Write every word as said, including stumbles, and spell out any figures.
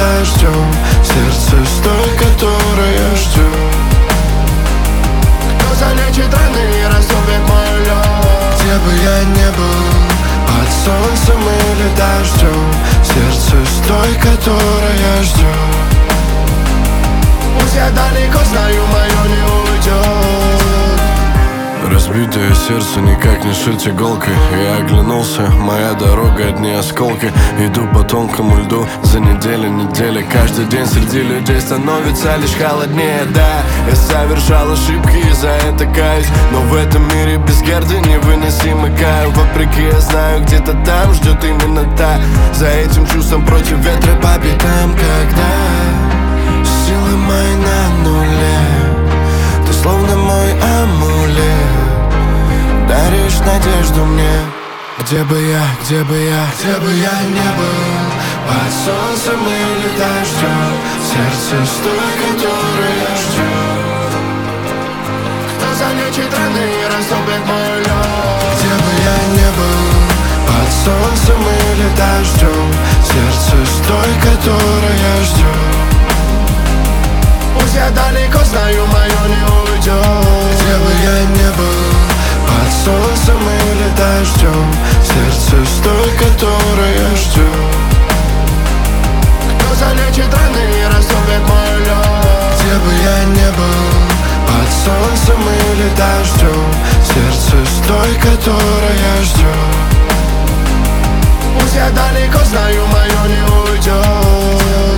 дождем. Сердце с той, которое ждет. Кто залечит раны и растопит мой лед? Где бы я не был, под солнцем или дождем. Сердце с той, которая ждет. Пусть я далеко, знаю, мое не уйдет. Разбитое сердце никак не шить иголкой. Я оглянулся, моя дорога одни осколки. Иду по тонкому льду за неделю, недели. Каждый день среди людей становится лишь холоднее. Да, я совершал ошибки и за это каюсь, но в этом мире без герды невыносимо каю. Вопреки я знаю, где-то там ждет именно та. За этим чувством против ветра по пятам. Когда силы мои на нуле, ты словно мой амулет, даришь надежду мне. Где бы я, где бы я, где бы я не был, под солнцем или дождем. Сердце с той, которая ждет. Кто залечит раны и растопит мой лед? Где бы я не был, под солнцем или дождем. Сердце с той, которая ждет. Пусть я далеко, знаю, мое не уйдет. где бы я не был, под солнцем или дождем. Сердце с той, которая ждет. Кто залечит раны и растопит мой лед? где бы я не был, под солнцем или дождем. Сердце с той, которая ждет. Пусть я далеко, знаю, мое не уйдет.